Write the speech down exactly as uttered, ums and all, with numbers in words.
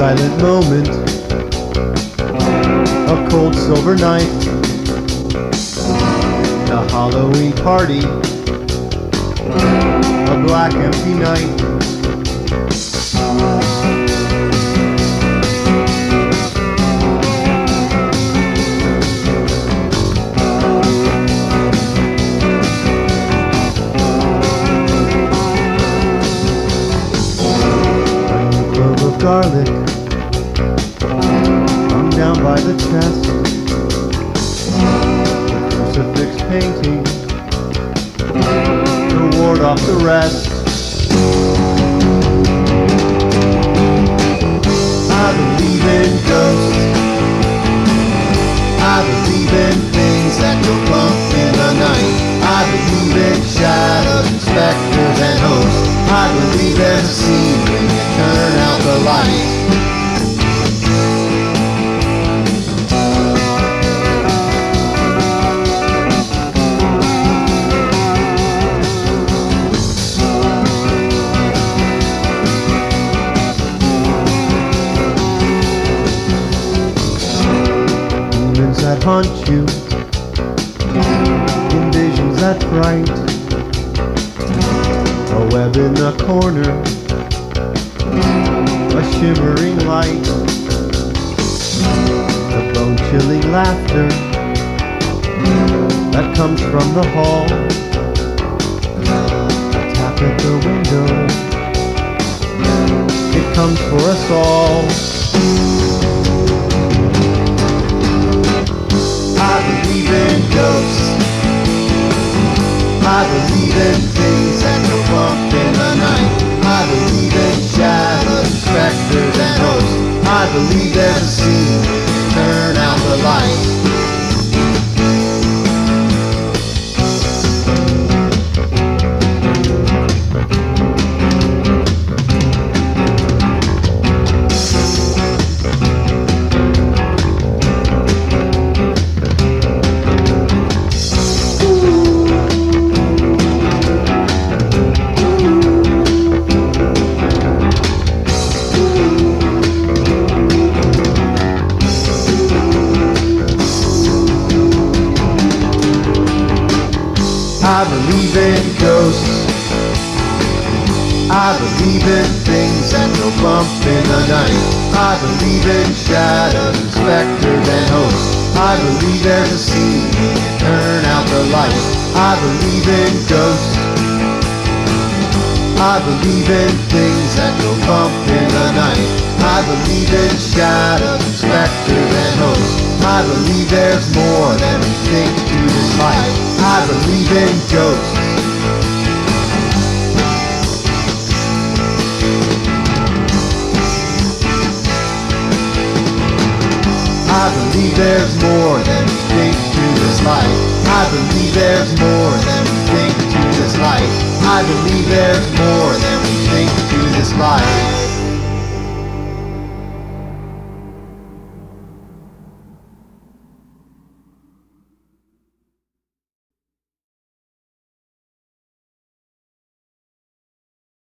silent moment, a cold silver night, a Halloween party, a black empty night. Garlic hung down by the chest, a crucifix painting to ward off the rest. I believe in ghosts, I believe in things that go bump in the night. I believe in shadows and specters and hosts. I believe there's a scene when you turn out the light. Demons that haunt you, in visions that fright, a web in the corner, a shimmering light, a bone-chilling laughter that comes from the hall, a tap at the window, it comes for us all. I believe in ghosts, I believe in things that go bump in the night. I believe in shadows, specters, and hosts. I believe there's a scene when you turn out the light. I believe in ghosts, I believe in things that go bump in the night. I believe in shadows and specters and hosts. I believe there's a scene when you turn out the light. I believe in ghosts, I believe in things that go bump in the night. I believe in shadows and specters and hosts. I believe there's more than we think to this life. I believe in ghosts. I believe there's more than we think to this life. I believe there's more than we think to this life. I believe there's more than we think to this life.